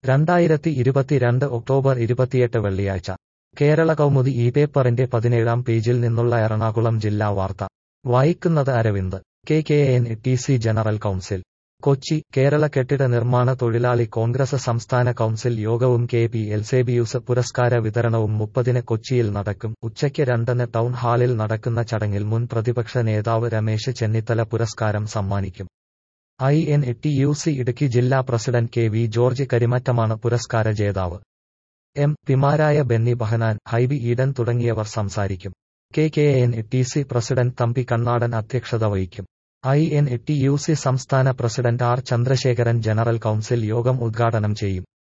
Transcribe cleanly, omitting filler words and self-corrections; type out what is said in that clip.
2022 October 28 വെള്ളിയാഴ്ച കേരള കൗമുദി ഈ പേപ്പറിന്റെ 17-ാം പേജിൽ നിന്നുള്ള എറണാകുളം ജില്ലാ വാർത്ത വായിക്കുന്നത് Aravind. KKNTC general council Kochi Kerala കെട്ടിട നിർമ്മാണ തൊഴിലാളി കോൺഗ്രസ് സംസ്ഥാന കൗൺസിൽ യോഗവും KP എൽസേബിയൂസ് പുരസ്കാര വിതരണവും 30-ന് കൊച്ചിയിൽ നടക്കും. ഉച്ചയ്ക്ക് 2-ന് ടൗൺ ഹാളിൽ നടക്കുന്ന ചടങ്ങിൽ മുൻ പ്രതിപക്ഷ നേതാവ് രമേശ് ചെന്നിത്തല പുരസ്കാരം സമ്മാനിക്കും. INTUC ഇടുക്കി ജില്ലാ പ്രസിഡന്റ് KV ജോർജ് കരിമറ്റമാണ് പുരസ്കാര ജേതാവ്. പിമാരായ ബെന്നി ബഹനാൻ, ഹൈബി ഈഡൻ തുടങ്ങിയവർ സംസാരിക്കും. KKNTC പ്രസിഡന്റ് തമ്പി കണ്ണാടൻ അധ്യക്ഷത വഹിക്കും. INTUC സംസ്ഥാന president R Chandrasekharan general council യോഗം ഉദ്ഘാടനം ചെയ്യും.